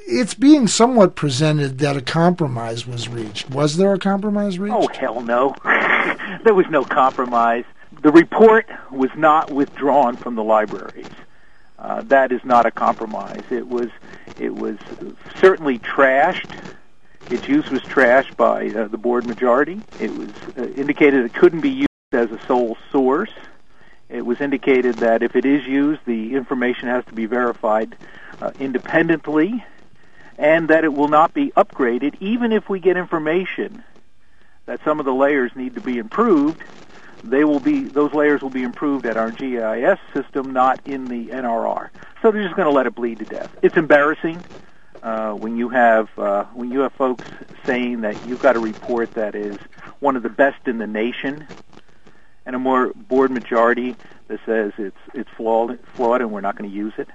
it's being somewhat presented that a compromise was reached. Was there a compromise reached? Oh, hell no. There was no compromise. The report was not withdrawn from the libraries. That is not a compromise. It was certainly trashed. Its use was trashed by the board majority. It was indicated it couldn't be used as a sole source. It was indicated that if it is used, the information has to be verified independently, and that it will not be upgraded, even if we get information that some of the layers need to be improved. Those layers will be improved at our GIS system, not in the NRR. So they're just going to let it bleed to death. It's embarrassing when you have folks saying that you've got a report that is one of the best in the nation, and a more board majority that says it's flawed and we're not going to use it.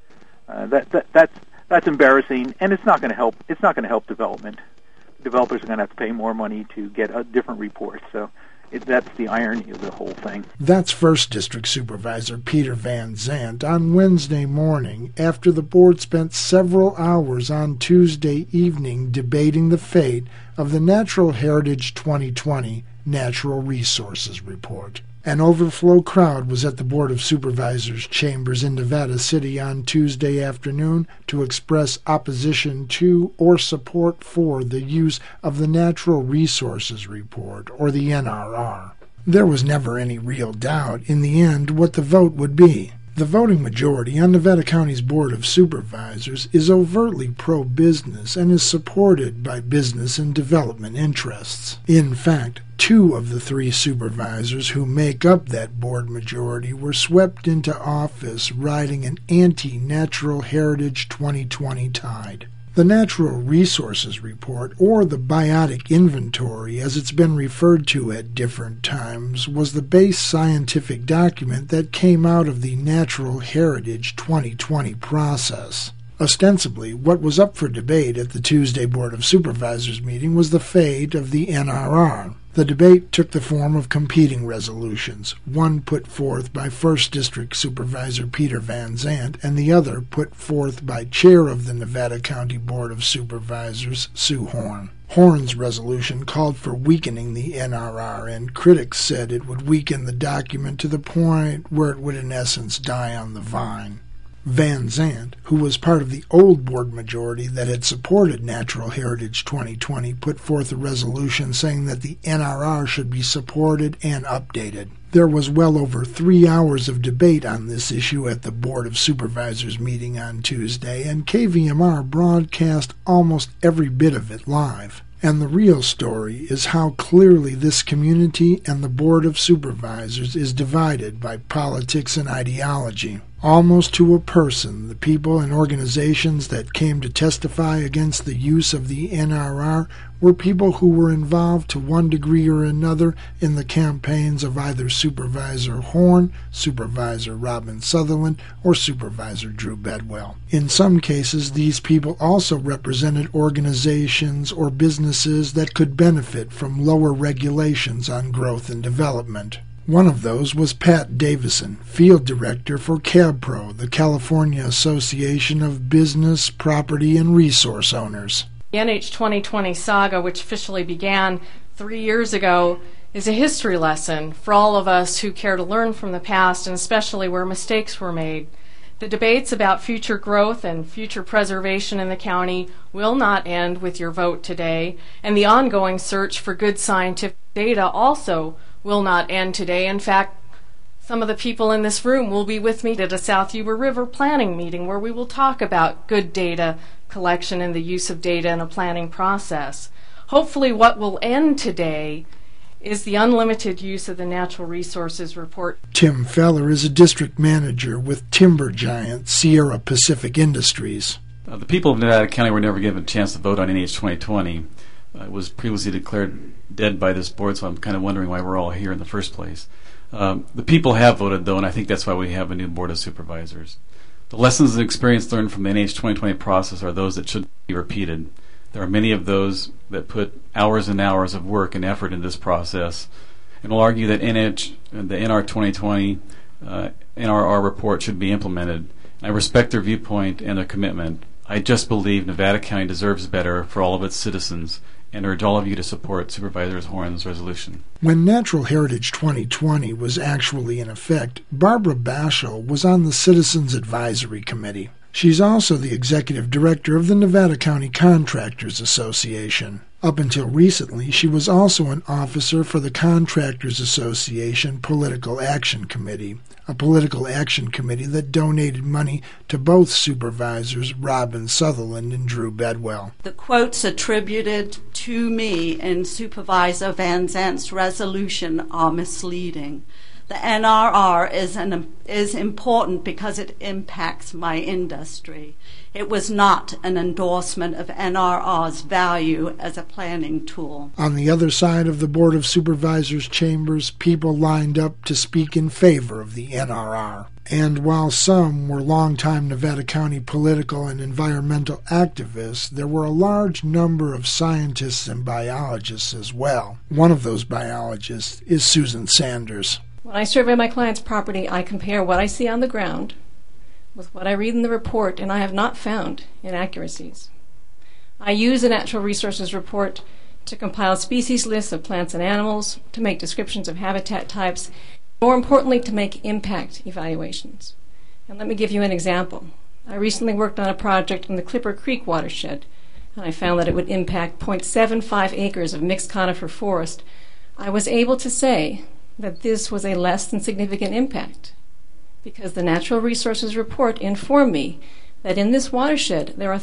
That's embarrassing, and it's not going to help. It's not going to help development. Developers are going to have to pay more money to get different reports. So that's the irony of the whole thing. That's 1st District Supervisor Peter Van Zandt on Wednesday morning after the board spent several hours on Tuesday evening debating the fate of the Natural Heritage 2020 Natural Resources Report. An overflow crowd was at the Board of Supervisors chambers in Nevada City on Tuesday afternoon to express opposition to or support for the use of the Natural Resources Report, or the NRR. There was never any real doubt in the end what the vote would be. The voting majority on Nevada County's Board of Supervisors is overtly pro-business and is supported by business and development interests. In fact, 2 of the 3 supervisors who make up that board majority were swept into office riding an anti-Natural Heritage 2020 tide. The Natural Resources Report, or the Biotic Inventory as it's been referred to at different times, was the base scientific document that came out of the Natural Heritage 2020 process. Ostensibly, what was up for debate at the Tuesday Board of Supervisors meeting was the fate of the NRR. The debate took the form of competing resolutions, one put forth by 1st District Supervisor Peter Van Zandt and the other put forth by Chair of the Nevada County Board of Supervisors, Sue Horn. Horn's resolution called for weakening the NRR, and critics said it would weaken the document to the point where it would in essence die on the vine. Van Zandt, who was part of the old board majority that had supported Natural Heritage 2020, put forth a resolution saying that the NRR should be supported and updated. There was well over 3 hours of debate on this issue at the Board of Supervisors meeting on Tuesday, and KVMR broadcast almost every bit of it live. And the real story is how clearly this community and the Board of Supervisors is divided by politics and ideology. Almost to a person, the people and organizations that came to testify against the use of the NRR were people who were involved to one degree or another in the campaigns of either Supervisor Horn, Supervisor Robin Sutherland, or Supervisor Drew Bedwell. In some cases, these people also represented organizations or businesses that could benefit from lower regulations on growth and development. One of those was Pat Davison, Field Director for CABPRO, the California Association of Business, Property, and Resource Owners. The NH 2020 saga, which officially began 3 years ago, is a history lesson for all of us who care to learn from the past, and especially where mistakes were made. The debates about future growth and future preservation in the county will not end with your vote today, and the ongoing search for good scientific data also will not end today. In fact, some of the people in this room will be with me at a South Yuba River planning meeting where we will talk about good data collection and the use of data in a planning process. Hopefully what will end today is the unlimited use of the Natural Resources Report. Tim Feller is a district manager with timber giant Sierra Pacific Industries. The people of Nevada County were never given a chance to vote on NH 2020. It was previously declared dead by this board, so I'm kind of wondering why we're all here in the first place. The people have voted, though, and I think that's why we have a new Board of Supervisors. The lessons and experience learned from the NH 2020 process are those that should be repeated. There are many of those that put hours and hours of work and effort in this process, and will argue that the NR 2020 NRR report should be implemented. I respect their viewpoint and their commitment. I just believe Nevada County deserves better for all of its citizens and urge all of you to support Supervisor Horn's resolution. When Natural Heritage 2020 was actually in effect, Barbara Bashel was on the Citizens Advisory Committee. She's also the executive director of the Nevada County Contractors Association. Up until recently, she was also an officer for the Contractors Association Political Action Committee, a political action committee that donated money to both supervisors Robin Sutherland and Drew Bedwell. The quotes attributed to me in Supervisor Van Zant's resolution are misleading. The NRR is important because it impacts my industry. It was not an endorsement of NRR's value as a planning tool. On the other side of the Board of Supervisors chambers, people lined up to speak in favor of the NRR. And while some were longtime Nevada County political and environmental activists, there were a large number of scientists and biologists as well. One of those biologists is Susan Sanders. When I survey my client's property, I compare what I see on the ground with what I read in the report, and I have not found inaccuracies. I use a natural resources report to compile species lists of plants and animals, to make descriptions of habitat types, more importantly, to make impact evaluations. And let me give you an example. I recently worked on a project in the Clipper Creek watershed, and I found that it would impact 0.75 acres of mixed conifer forest. I was able to say that this was a less than significant impact because the Natural Resources Report informed me that in this watershed there are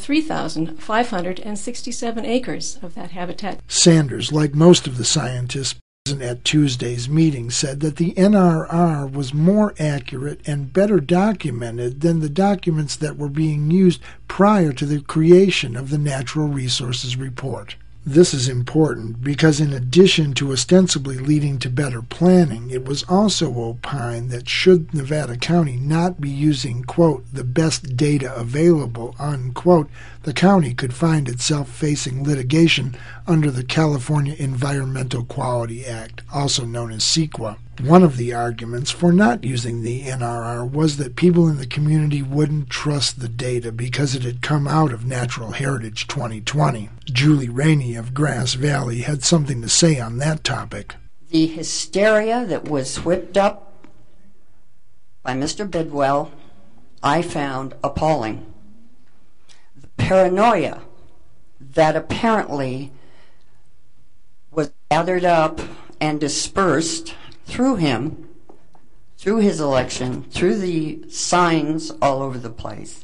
3,567 acres of that habitat. Sanders, like most of the scientists present at Tuesday's meeting, said that the NRR was more accurate and better documented than the documents that were being used prior to the creation of the Natural Resources Report. This is important because in addition to ostensibly leading to better planning, it was also opined that should Nevada County not be using, quote, the best data available, unquote, the county could find itself facing litigation under the California Environmental Quality Act, also known as CEQA. One of the arguments for not using the NRR was that people in the community wouldn't trust the data because it had come out of Natural Heritage 2020. Julie Rainey of Grass Valley had something to say on that topic. The hysteria that was whipped up by Mr. Bidwell, I found appalling. The paranoia that apparently was gathered up and dispersed through him, through his election, through the signs all over the place.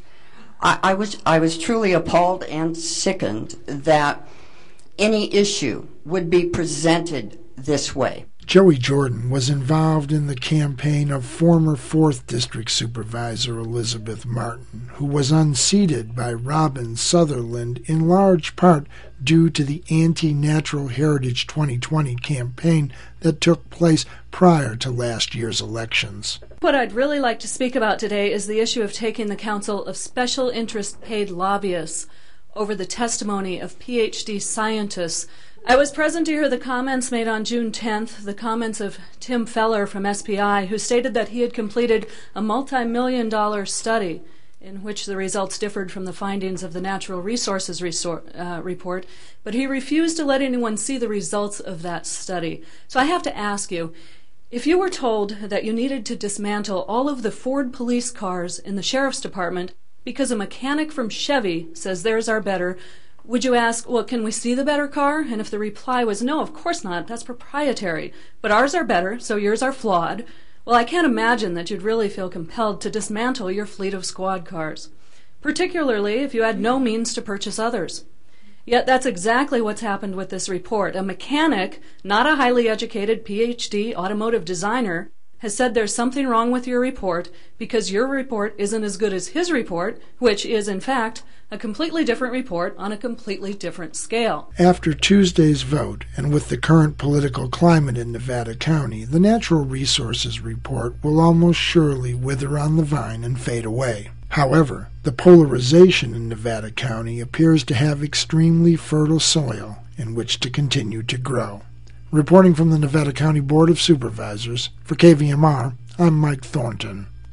I was truly appalled and sickened that any issue would be presented this way. Joey Jordan was involved in the campaign of former 4th District Supervisor Elizabeth Martin, who was unseated by Robin Sutherland in large part due to the anti-Natural Heritage 2020 campaign that took place prior to last year's elections. What I'd really like to speak about today is the issue of taking the counsel of special interest paid lobbyists over the testimony of PhD scientists. I was present to hear the comments made on June 10th, the comments of Tim Feller from SPI, who stated that he had completed a multi-million-dollar study in which the results differed from the findings of the Natural Resources report, but he refused to let anyone see the results of that study. So I have to ask you, if you were told that you needed to dismantle all of the Ford police cars in the Sheriff's Department because a mechanic from Chevy says theirs are better, would you ask, well, can we see the better car? And if the reply was no, of course not, that's proprietary. But ours are better, so yours are flawed. Well, I can't imagine that you'd really feel compelled to dismantle your fleet of squad cars, particularly if you had no means to purchase others. Yet that's exactly what's happened with this report. A mechanic, not a highly educated PhD automotive designer, has said there's something wrong with your report because your report isn't as good as his report, which is, in fact, a completely different report on a completely different scale. After Tuesday's vote, and with the current political climate in Nevada County, the Natural Resources Report will almost surely wither on the vine and fade away. However, the polarization in Nevada County appears to have extremely fertile soil in which to continue to grow. Reporting from the Nevada County Board of Supervisors, for KVMR, I'm Mike Thornton.